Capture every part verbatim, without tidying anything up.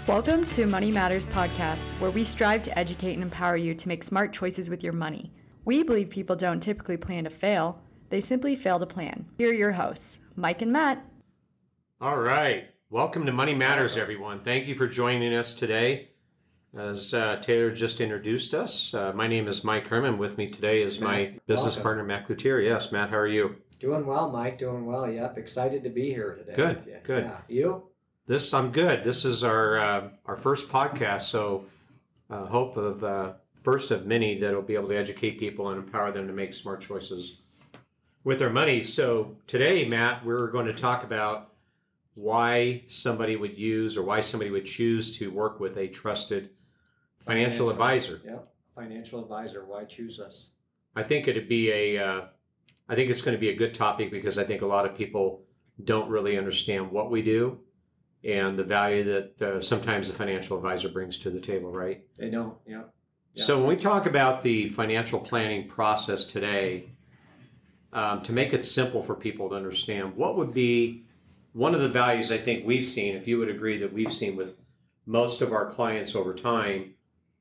Welcome to Money Matters Podcast, where we strive to educate and empower you to make smart choices with your money. We believe people don't typically plan to fail, they simply fail to plan. Here are your hosts, Mike and Matt. All right. Welcome to Money Matters, everyone. Thank you for joining us today. As uh, Taylor just introduced us, uh, my name is Mike Herman. With me today is Matt, my business welcome. partner, Matt Cloutier. Yes, Matt, how are you? Doing well, Mike. Doing well. Yep. Excited to be here today. Good, with you. good. Yeah. You? This I'm good. This is our uh, our first podcast, so uh, hope of uh, first of many that will be able to educate people and empower them to make smart choices with their money. So today, Matt, we're going to talk about why somebody would use or why somebody would choose to work with a trusted financial, financial advisor. Yep. Financial advisor. Why choose us? I think it'd be a. Uh, I think it's going to be a good topic because I think a lot of people don't really understand what we do and the value that uh, sometimes the financial advisor brings to the table, right? They don't. Yeah. Yep. So when we talk about the financial planning process today, um, to make it simple for people to understand, what would be one of the values I think we've seen, if you would agree that we've seen with most of our clients over time,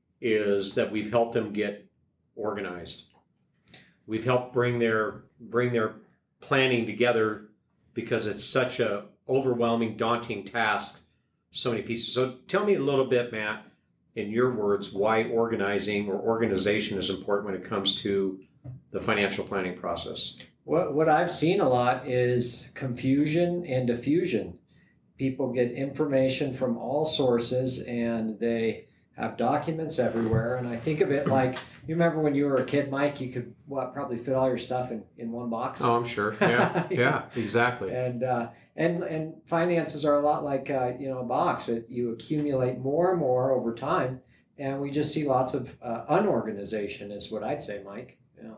is that we've helped them get organized. We've helped bring their bring their planning together because it's such a overwhelming, daunting task, so many pieces. So tell me a little bit, Matt, in your words, why organizing or organization is important when it comes to the financial planning process. What what I've seen a lot is confusion and diffusion. People get information from all sources and they have documents everywhere. And I think of it like, you remember when you were a kid, Mike, you could what probably fit all your stuff in, in one box. Oh, I'm sure. Yeah, yeah, exactly. And uh, and and finances are a lot like uh, you know a box that you accumulate more and more over time, and we just see lots of uh, unorganization is what I'd say, Mike. Yeah.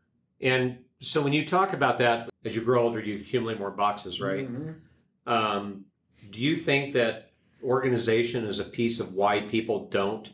And so when you talk about that, as you grow older, you accumulate more boxes, right? Mm-hmm. Um, do you think that organization is a piece of why people don't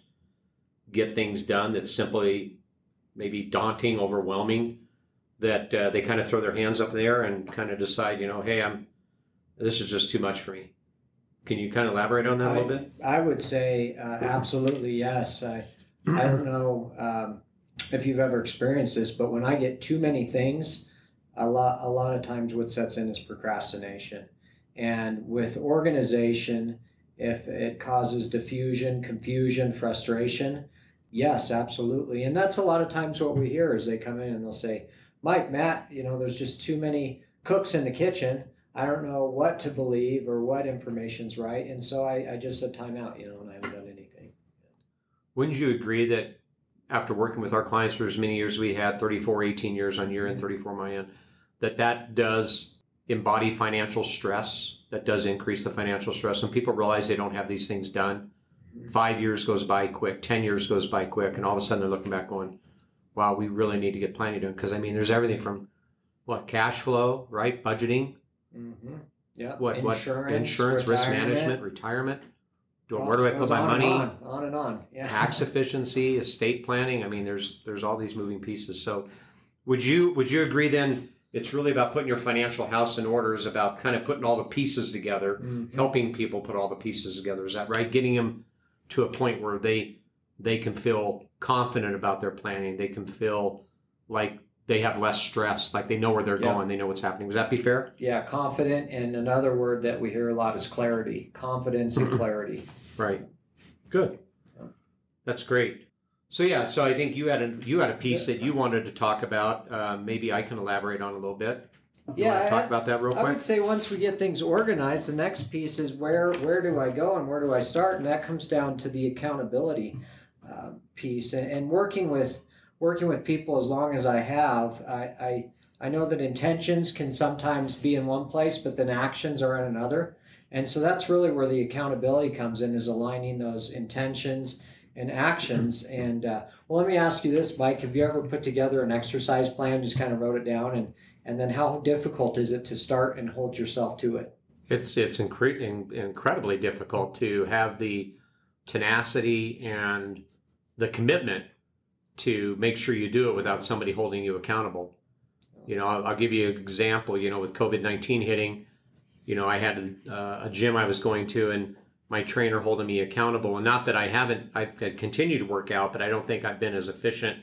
get things done? That's simply maybe daunting, overwhelming, that uh, they kind of throw their hands up in the air and kind of decide, you know, hey, I'm this is just too much for me. Can you kind of elaborate on that I, a little bit? I would say uh, absolutely yes. I I don't know um, if you've ever experienced this, but when I get too many things, a lot a lot of times what sets in is procrastination. And with organization, if it causes diffusion, confusion, frustration, yes, absolutely. And that's a lot of times what we hear is they come in and they'll say, Mike, Matt, you know, there's just too many cooks in the kitchen. I don't know what to believe or what information's right. And so I, I just said time out, you know, and I haven't done anything. Wouldn't you agree that after working with our clients for as many years we had, thirty-four, eighteen years on your end, thirty-four my end, that that does embody financial stress, that does increase the financial stress. When people realize they don't have these things done, five years goes by quick, ten years goes by quick, and all of a sudden they're looking back going, wow, we really need to get planning done. Because, I mean, there's everything from, what, cash flow, right? Budgeting. Mm-hmm. Yeah. What, insurance, what, insurance, risk management, retirement. Do, well, where do I it put goes my on money? And on, on and on. Yeah. Tax efficiency, estate planning. I mean, there's there's all these moving pieces. So would you would you agree then it's really about putting your financial house in order, is about kind of putting all the pieces together, Mm-hmm. helping people put all the pieces together. Is that right? Getting them to a point where they they can feel confident about their planning. They can feel like they have less stress, like they know where they're Yeah. going. They know what's happening. Would that be fair? Yeah, confident. And another word that we hear a lot is clarity, confidence and clarity. Right. Good. That's great. So yeah, so I think you had a you had a piece that you wanted to talk about. Uh, maybe I can elaborate on a little bit. You Yeah, want to talk I- about that real I quick? would say once we get things organized, the next piece is where where do I go and where do I start, and that comes down to the accountability uh, piece. And, and working with working with people as long as I have, I, I I know that intentions can sometimes be in one place, but then actions are in another. And so that's really where the accountability comes in, is aligning those intentions and actions. And uh, well, let me ask you this, Mike: have you ever put together an exercise plan, just kind of wrote it down, and And then how difficult is it to start and hold yourself to it? It's it's incre- in, incredibly difficult to have the tenacity and the commitment to make sure you do it without somebody holding you accountable. You know, I'll, I'll give you an example. You know, with COVID nineteen hitting, you know, I had a, uh, a gym I was going to, and my trainer holding me accountable. And not that I haven't, I've continued to work out, but I don't think I've been as efficient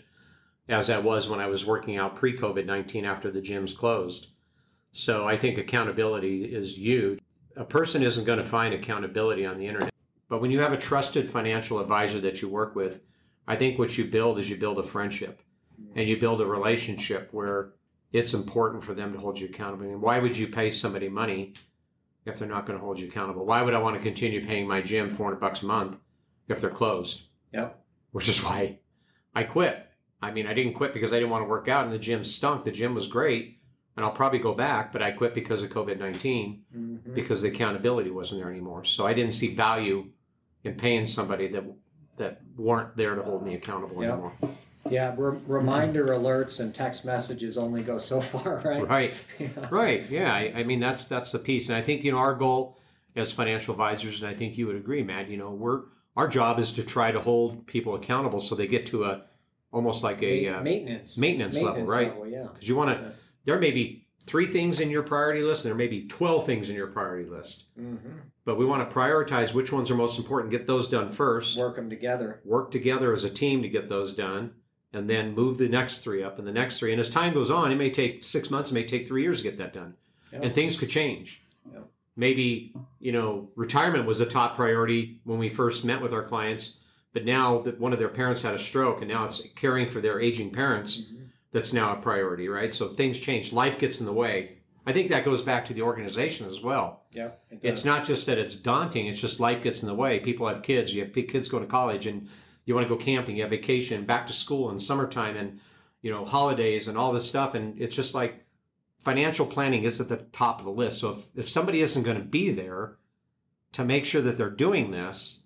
as I was when I was working out pre-COVID nineteen after the gyms closed. So I think accountability is huge. A person isn't going to find accountability on the internet. But when you have a trusted financial advisor that you work with, I think what you build is you build a friendship and you build a relationship where it's important for them to hold you accountable. And why would you pay somebody money if they're not going to hold you accountable? Why would I want to continue paying my gym four hundred bucks a month if they're closed? Yep. Which is why I quit. I mean, I didn't quit because I didn't want to work out and the gym stunk. The gym was great and I'll probably go back, but I quit because of COVID nineteen mm-hmm. because the accountability wasn't there anymore. So I didn't see value in paying somebody that that weren't there to hold me accountable yep. anymore. Yeah, re- reminder alerts and text messages only go so far, right? Right, yeah. right. Yeah, I, I mean, that's that's the piece. And I think, you know, our goal as financial advisors, and I think you would agree, Matt, you know, we're our job is to try to hold people accountable so they get to a almost like a uh, maintenance maintenance, maintenance level, right? Level, yeah. Because you want to, there may be three things in your priority list, and there may be twelve things in your priority list. Mm-hmm. But we want to prioritize which ones are most important, get those done first. Work them together. Work together as a team to get those done, and then move the next three up and the next three. And as time goes on, it may take six months, it may take three years to get that done. Yep. And things could change. Yep. Maybe, you know, retirement was a top priority when we first met with our clients, but now that one of their parents had a stroke and now it's caring for their aging parents, mm-hmm. that's now a priority, right? So things change. Life gets in the way. I think that goes back to the organization as well. Yeah, it it's not just that it's daunting. It's just life gets in the way. People have kids. You have kids go to college and you want to go camping, you have vacation, back to school and summertime and, you know, holidays and all this stuff. And it's just like financial planning is at the top of the list. So if, if somebody isn't going to be there to make sure that they're doing this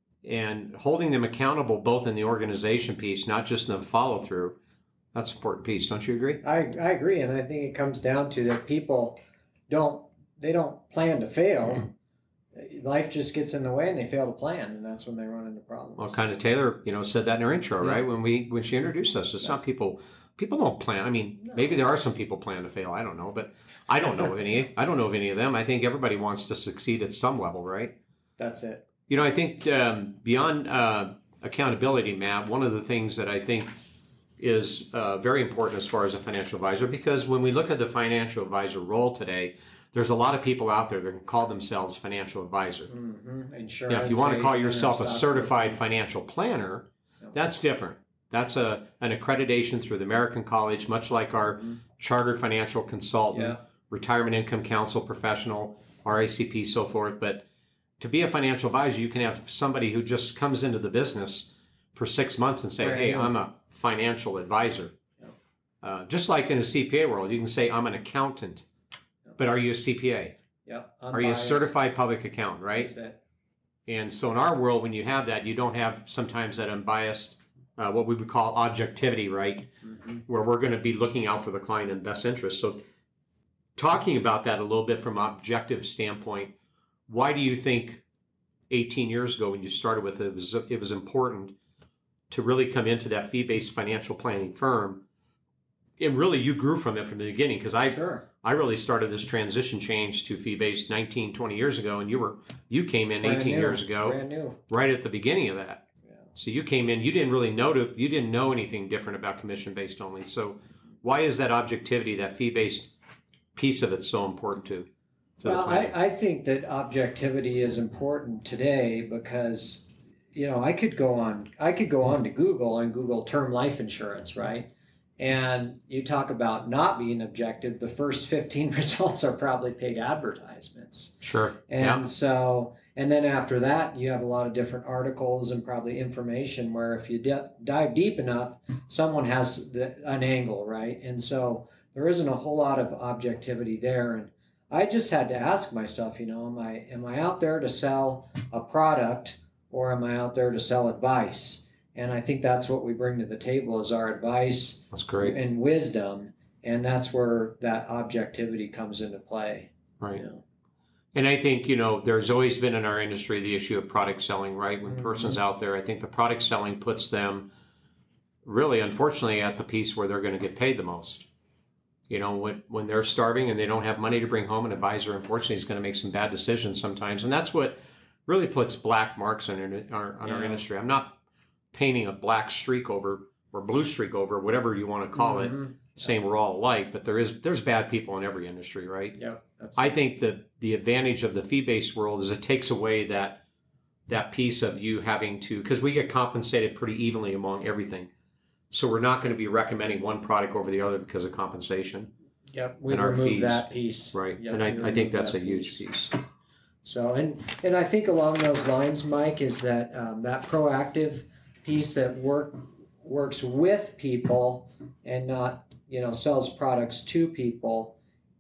and holding them accountable, both in the organization piece, not just in the follow through, that's an important piece. Don't you agree? I, I agree. And I think it comes down to that people don't, they don't plan to fail. Life just gets in the way and they fail to plan. And that's when they run into problems. Well, kind of Taylor, you know, said that in her intro, yeah. right? When we, when she introduced us, it's yes. not people, people don't plan. I mean, no. maybe there are some people plan to fail. I don't know, but I don't know of any, I don't know of any of them. I think everybody wants to succeed at some level, right? That's it. You know, I think um, beyond uh, accountability, Matt, one of the things that I think is uh, very important as far as a financial advisor, because when we look at the financial advisor role today, there's a lot of people out there that can call themselves financial advisor. Mm-hmm. Insurance. Now, if you want to call yourself a certified financial planner, yep. that's different. That's a an accreditation through the American College, much like our mm-hmm. chartered financial consultant, yeah. retirement income counsel professional, R A C P, so forth. But to be a financial advisor, you can have somebody who just comes into the business for six months and say, right. hey, I'm a financial advisor. Yep. Uh, just like in a C P A world, you can say, I'm an accountant. Yep. But are you a C P A? Yep. Are you a certified public accountant, right? That's it. And so in our world, when you have that, you don't have sometimes that unbiased, uh, what we would call objectivity, right? Mm-hmm. Where we're going to be looking out for the client in best interest. So talking about that a little bit from an objective standpoint, why do you think eighteen years ago when you started with it, it was, it was important to really come into that fee-based financial planning firm? And really you grew from it from the beginning, because I sure. I really started this transition change to fee-based nineteen, twenty years ago, and you were you came in brand eighteen new, years ago, brand new. right at the beginning of that. Yeah. So you came in, you didn't really know to, you didn't know anything different about commission-based only. So why is that objectivity, that fee-based piece of it so important to? to well, I, I think that objectivity is important today because, you know, I could go on, I could go on to Google and Google term life insurance, right? And you talk about not being objective, the first fifteen results are probably paid advertisements. Sure. And yeah. so, and then after that, you have a lot of different articles and probably information where if you di- dive deep enough, someone has the, an angle, right? And so there isn't a whole lot of objectivity there. And I just had to ask myself, you know, am I am I out there to sell a product or am I out there to sell advice? And I think that's what we bring to the table is our advice that's great. And wisdom. And that's where that objectivity comes into play. Right. You know? And I think, you know, there's always been in our industry the issue of product selling, right? When Mm-hmm. a person's out there, I think the product selling puts them really, unfortunately, at the piece where they're going to get paid the most. You know, when, when they're starving and they don't have money to bring home, an advisor, unfortunately, is going to make some bad decisions sometimes. And that's what really puts black marks on our, on our Yeah. industry. I'm not painting a black streak over or blue streak over, whatever you want to call Mhm. it, saying we're all alike, but there is there's bad people in every industry, right? Yeah, that's I think that the advantage of the fee-based world is it takes away that that piece of you having to, because we get compensated pretty evenly among everything. So we're not going to be recommending one product over the other because of compensation. Yep, we and our remove fees. that piece. Right. Yep, and I, we I think remove that's that a huge piece. So, and and I think along those lines, Mike, is that um, that proactive piece that work works with people and not, you know, sells products to people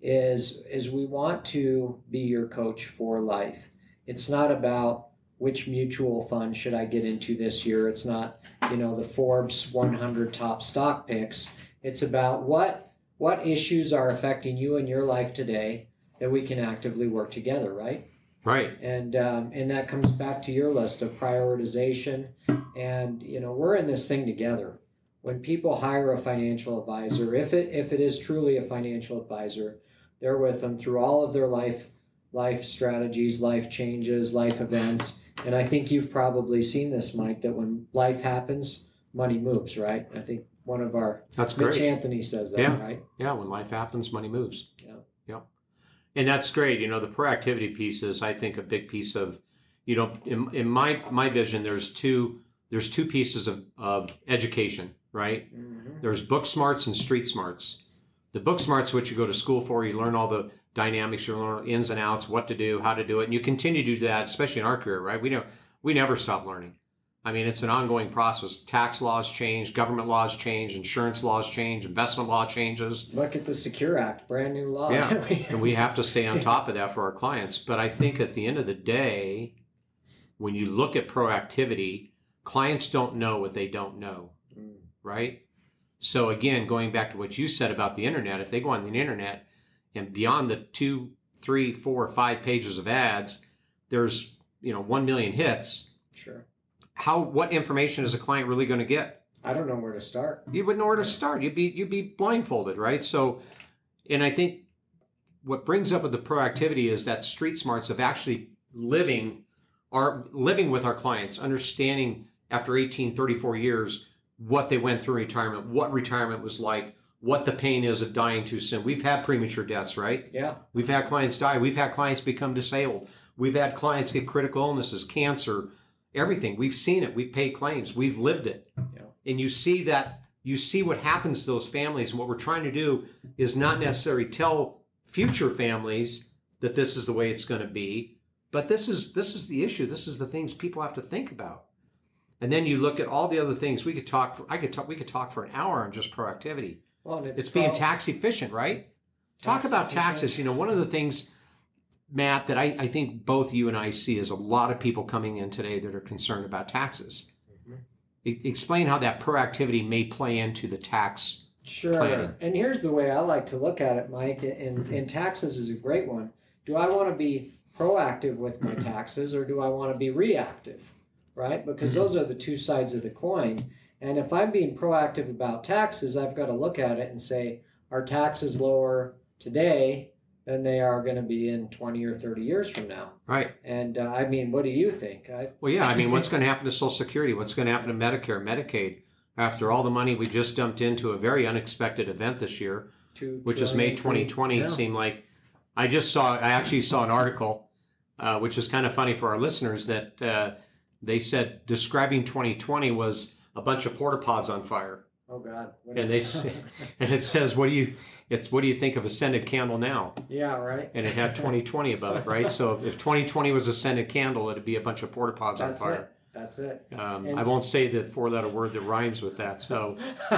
is is we want to be your coach for life. It's not about which mutual fund should I get into this year. It's not, you know, the Forbes one hundred top stock picks. It's about what what issues are affecting you in your life today that we can actively work together, right? Right. And um, and that comes back to your list of prioritization. And you know, we're in this thing together. When people hire a financial advisor, if it if it is truly a financial advisor, they're with them through all of their life life strategies, life changes, life events. And I think you've probably seen this, Mike, that when life happens, money moves, right? I think one of our That's Mitch great. Anthony says that, Yeah. right? Yeah. When life happens, money moves. Yeah. Yep. And that's great. You know, the proactivity piece is, I think, a big piece of, you know, in, in my my vision, there's two there's two pieces of, of education, right? Mm-hmm. There's book smarts and street smarts. The book smarts, what you go to school for, you learn all the dynamics, you learn ins and outs, what to do, how to do it, and you continue to do that, especially in our career, right? We know we never stop learning. I mean, it's an ongoing process. Tax laws change, government laws change, insurance laws change, investment law changes. Look at the Secure Act, brand new law. Yeah, and we have to stay on top of that for our clients. But I think at the end of the day, when you look at proactivity, clients don't know what they don't know, Mm. right? So again, going back to what you said about the internet, if they go on the internet and beyond the two, three, four, five pages of ads, there's, you know, one million hits. Sure. How, what information is a client really going to get? I don't know where to start. You wouldn't know where to start. You'd be, you'd be blindfolded, right? So, and I think what brings up with the proactivity is that street smarts of actually living our, living with our clients, understanding after eighteen, thirty-four years, what they went through in retirement, what retirement was like, what the pain is of dying too soon. We've had premature deaths, right? Yeah. We've had clients die. We've had clients become disabled. We've had clients get critical illnesses, cancer, everything. We've seen it. We've paid claims. We've lived it. Yeah. And you see that, you see what happens to those families. And what we're trying to do is not necessarily tell future families that this is the way it's going to be, but this is this is the issue. This is the things people have to think about. And then you look at all the other things. We could talk. For, I could talk. We could talk for an hour on just proactivity. Well, and it's, It's being prob- tax efficient, right? Talk Tax about efficient. taxes. You know, one of the things, Matt, that I, I think both you and I see is a lot of people coming in today that are concerned about taxes. Mhm. E- explain how that proactivity may play into the tax. Sure. planning. And here's the way I like to look at it, Mike, and, and taxes is a great one. Do I want to be proactive with my taxes or do I want to be reactive? Right? Because those are the two sides of the coin. And if I'm being proactive about taxes, I've got to look at it and say, are taxes lower today than they are going to be in twenty or thirty years from now? Right. And uh, I mean, what do you think? I, Well, yeah. I mean, what's going to happen to Social Security? What's going to happen to Medicare, Medicaid? After all the money we just dumped into a very unexpected event this year, two which has trillion, made twenty twenty yeah. seem like, I just saw, I actually saw an article, uh, which is kind of funny for our listeners, that uh, they said describing twenty twenty was a bunch of porta pods on fire. Oh God! What And is they that? say, and it says, what do you, it's what do you think of a scented candle now? Yeah, right. And it had twenty twenty above it, right? So if twenty twenty was a scented candle, it'd be a bunch of porta pods on That's fire. it. That's it. Um, And I won't say the four-letter word that rhymes with that. So,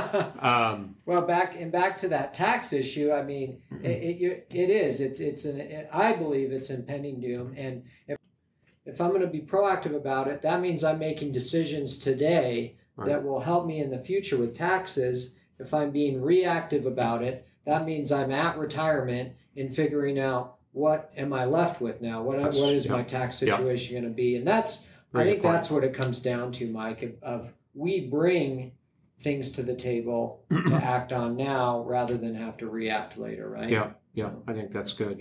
um, Well, back and back to that tax issue. I mean, it, it it is. It's it's an. It, I believe it's impending doom. And if if I'm going to be proactive about it, that means I'm making decisions today Right. that will help me in the future with taxes. If I'm being reactive about it, that means I'm at retirement and figuring out what am I left with now. What I, That's- what is yeah. my tax Yeah. situation going to be? And that's. Very I think good point. that's what it comes down to, Mike. Of, of we bring things to the table to act on now rather than have to react later, right? yeah, yeah, I think that's good. Yeah.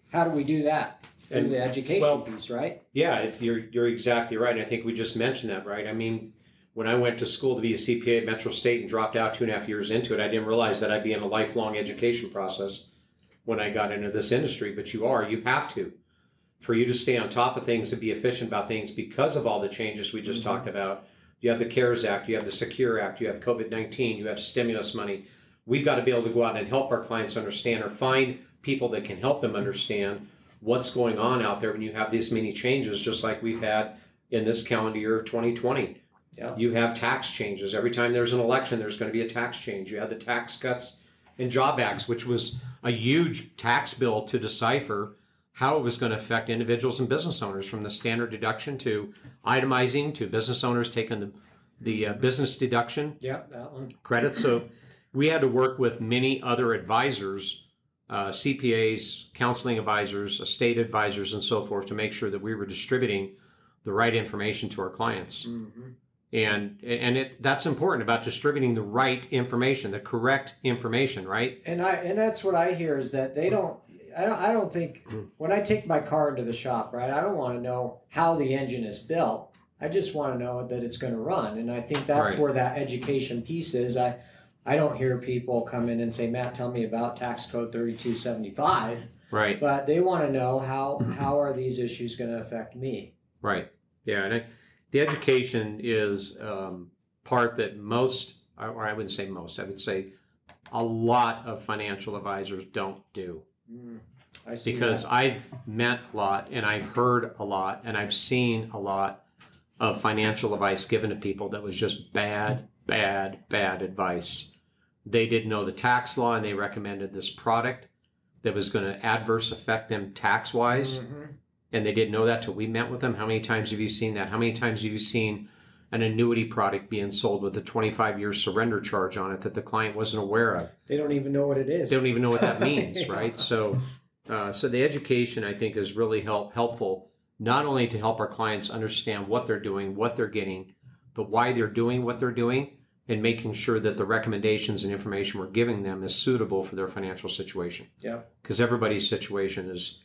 How do we do that? Through And- the education well, piece, right? Yeah, it- you're you're exactly right. And I think we just mentioned that, right? I mean, when I went to school to be a C P A at Metro State and dropped out two and a half years into it, I didn't realize that I'd be in a lifelong education process when I got into this industry. But you are, you have to, for you to stay on top of things and be efficient about things because of all the changes we just Mm-hmm. talked about. You have the CARES Act, you have the Secure Act, you have COVID nineteen, you have stimulus money. We've got to be able to go out and help our clients understand or find people that can help them understand what's going on out there when you have these many changes, just like we've had in this calendar year of twenty twenty. Yeah. You have tax changes. Every time there's an election, there's going to be a tax change. You have the Tax Cuts and Job Acts, which was a huge tax bill to decipher how it was going to affect individuals and business owners, from the standard deduction to itemizing to business owners taking the, the uh, business deduction Yep, that one. credit. So we had to work with many other advisors, uh, C P As, counseling advisors, estate advisors, and so forth, to make sure that we were distributing the right information to our clients. Mm-hmm. And and it that's important about distributing the right information, the correct information, right? And I and that's what I hear is that they don't. I don't. I don't think when I take my car into the shop, right? I don't want to know how the engine is built. I just want to know that it's going to run. And I think that's Right. where that education piece is. I I don't hear people come in and say, Matt, tell me about tax code thirty-two seventy-five. Right, But they want to know how how are these issues going to affect me? right. Yeah, and I, the education is um, part that most, or I wouldn't say most, I would say a lot of financial advisors don't do. Mm, I see Because that. I've met a lot and I've heard a lot and I've seen a lot of financial advice given to people that was just bad, bad, bad advice. They didn't know the tax law and they recommended this product that was going to adverse affect them tax-wise. Mhm. And they didn't know that till we met with them. How many times have you seen that? How many times have you seen an annuity product being sold with a twenty-five year surrender charge on it that the client wasn't aware of? They don't even know what it is. They don't even know what that means, Yeah. right? So, uh, so the education, I think, is really help helpful, not only to help our clients understand what they're doing, what they're getting, but why they're doing what they're doing, and making sure that the recommendations and information we're giving them is suitable for their financial situation. Yeah. Because everybody's situation is.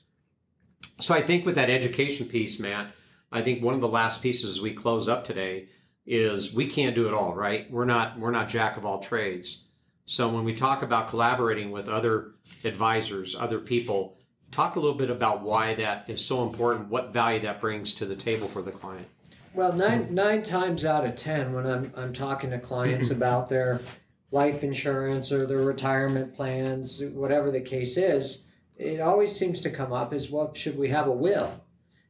So I think with that education piece, Matt, I think one of the last pieces as we close up today is we can't do it all, right? We're not we're not jack of all trades. So when we talk about collaborating with other advisors, other people, talk a little bit about why that is so important, what value that brings to the table for the client. Well, nine nine times out of ten, when I'm I'm talking to clients about their life insurance or their retirement plans, whatever the case is, it always seems to come up is, well, should we have a will?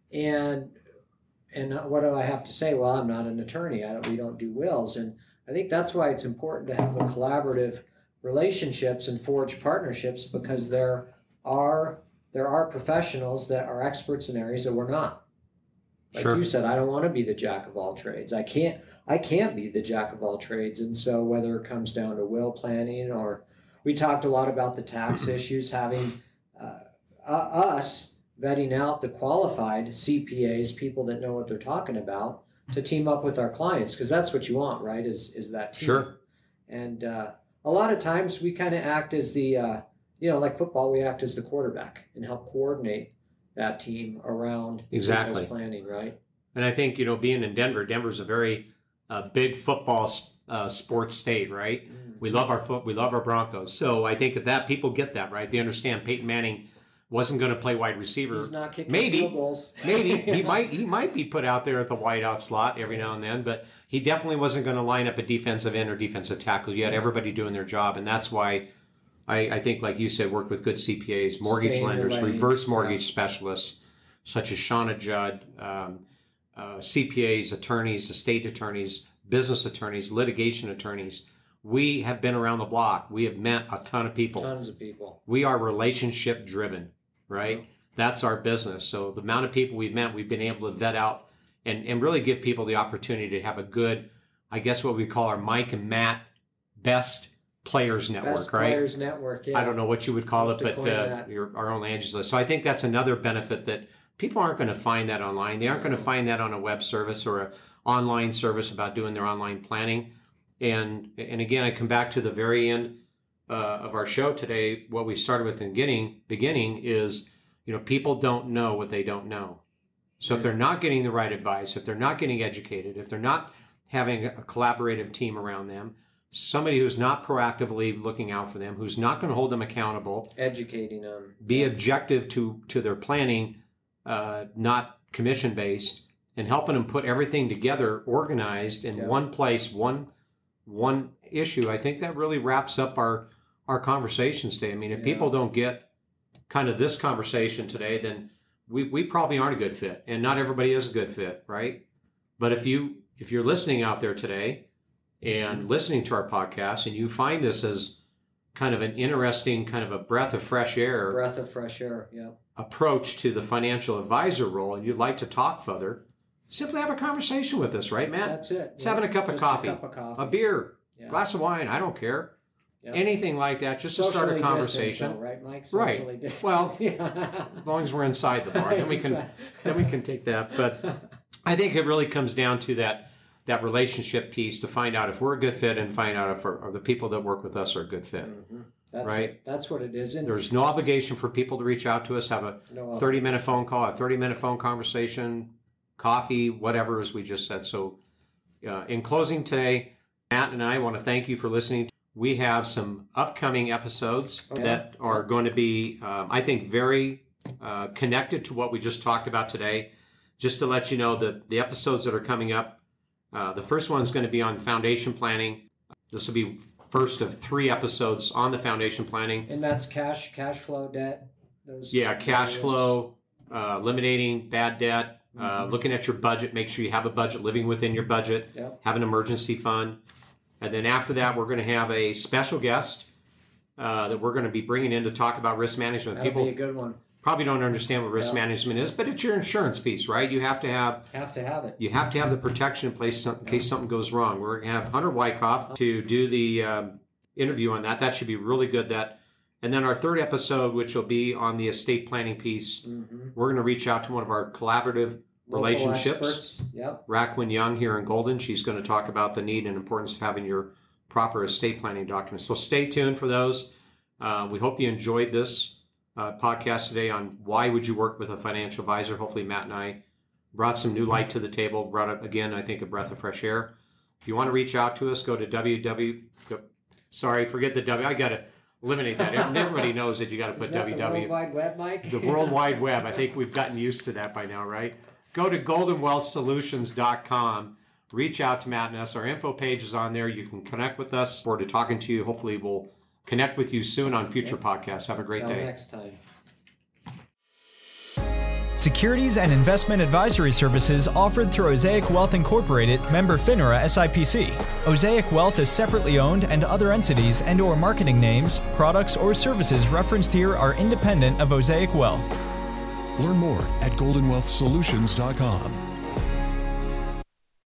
And and what do I have to say? Well, I'm not an attorney. I don't, we don't do wills, and I think that's why it's important to have a collaborative relationships and forge partnerships, because there are there are professionals that are experts in areas that we're not. Like Sure. you said, I don't want to be the jack of all trades. I can't I can't be the jack of all trades. And so whether it comes down to will planning, or we talked a lot about the tax issues, having uh, uh, us vetting out the qualified C P As, people that know what they're talking about, to team up with our clients, because that's what you want, right? Is is that team? Sure. And uh, a lot of times we kind of act as the, uh, you know, like football, we act as the quarterback and help coordinate that team around Exactly. people's planning, right? And I think, you know, being in Denver, Denver's a very uh, big football uh, sports state, right? We love our foot, we love our Broncos. So I think that people get that, right? They understand Peyton Manning wasn't going to play wide receiver. He's not kicking Maybe. field goals. Maybe he might he might be put out there at the wideout slot every now and then, but he definitely wasn't going to line up a defensive end or defensive tackle. You had everybody doing their job, and that's why I, I think, like you said, work with good C P As, mortgage Stay in your lenders, lane. reverse mortgage specialists, such as Shauna Judd, um, uh, C P As, attorneys, estate attorneys, business attorneys, litigation attorneys. We have been around the block. We have met a ton of people. Tons of people. We are relationship driven, right? That's our business. So the amount of people we've met, we've been able to vet out and, and really give people the opportunity to have a good, I guess what we call our Mike and Matt best players network, Best right? Players Network, yeah. I don't know what you would call it, To but coin uh, that. your, our own Angie's List. So I think that's another benefit that people aren't going to find that online. They aren't going to find that on a web service or an online service about doing their online planning. And and again, I come back to the very end uh, of our show today. What we started with in beginning, beginning is You know, people don't know what they don't know. So if they're not getting the right advice, if they're not getting educated, if they're not having a collaborative team around them, somebody who's not proactively looking out for them, who's not going to hold them accountable, educating them, be objective to to their planning, uh, not commission based, and helping them put everything together, organized in Yeah. one place, one one issue. I think that really wraps up our our conversations today. I mean, if Yeah. people don't get kind of this conversation today, then we we probably aren't a good fit, and not everybody is a good fit, right? But if you if you're listening out there today and listening to our podcast, and you find this as kind of an interesting, kind of a breath of fresh air, breath of fresh air, yeah, approach to the financial advisor role, and you'd like to talk further, simply have a conversation with us, right, Matt? That's it. It's yeah. having a cup of Just coffee, a cup of coffee, a beer, yeah. glass of wine, I don't care. Yeah. Anything like that, just to start a Socially conversation. distanced, though, right, Mike? Right. Socially distanced, Well, yeah. As long as we're inside the bar, then we can then we can take that. But I think it really comes down to that that relationship piece to find out if we're a good fit and find out if our, the people that work with us are a good fit. Mm-hmm. That's right? It. That's what it is. And there's no obligation for people to reach out to us, have a no thirty minute phone call, a thirty minute phone conversation, coffee, whatever, as we just said. So uh, in closing today, Matt and I want to thank you for listening. We have some upcoming episodes Okay. that are going to be, um, I think, very uh, connected to what we just talked about today. Just to let you know, the, the episodes that are coming up, uh, the first one is going to be on foundation planning. This will be first of three episodes on the foundation planning. And that's cash, cash flow, debt. Those Yeah, cash areas. flow, uh, eliminating bad debt, uh, Mhm. looking at your budget, make sure you have a budget, living within your budget, Yep. have an emergency fund. And then after that, we're going to have a special guest uh, that we're going to be bringing in to talk about risk management. That'll People be a good one. probably don't understand what risk Yeah. management is, but it's your insurance piece, right? You have to have Have to have it. you have to have the protection in place in case something goes wrong. We're going to have Hunter Wyckoff to do the um, interview on that. That should be really good. That, and then our third episode, which will be on the estate planning piece, Mm-hmm. we're going to reach out to one of our collaborative relationships, Yep. Raquin Young here in Golden. She's going to talk about the need and importance of having your proper estate planning documents. So stay tuned for those. Uh, we hope you enjoyed this uh, podcast today on why would you work with a financial advisor. Hopefully Matt and I brought some new light to the table, brought up, again, I think, a breath of fresh air. If you want to reach out to us, go to www. Sorry, forget the W. I got to eliminate that. Everybody knows that you got to put Is that www. the World Wide Web, Mike? The World Wide Web. I think we've gotten used to that by now, right? Go to golden wealth solutions dot com. Reach out to Matt and us. Our info page is on there. You can connect with us. Look forward to talking to you. Hopefully we'll connect with you soon on future podcasts. Have a great Till day. next time. Securities and investment advisory services offered through Osaic Wealth Incorporated, member FINRA S I P C. Osaic Wealth is separately owned, and other entities and or marketing names, products, or services referenced here are independent of Osaic Wealth. Learn more at golden wealth solutions dot com.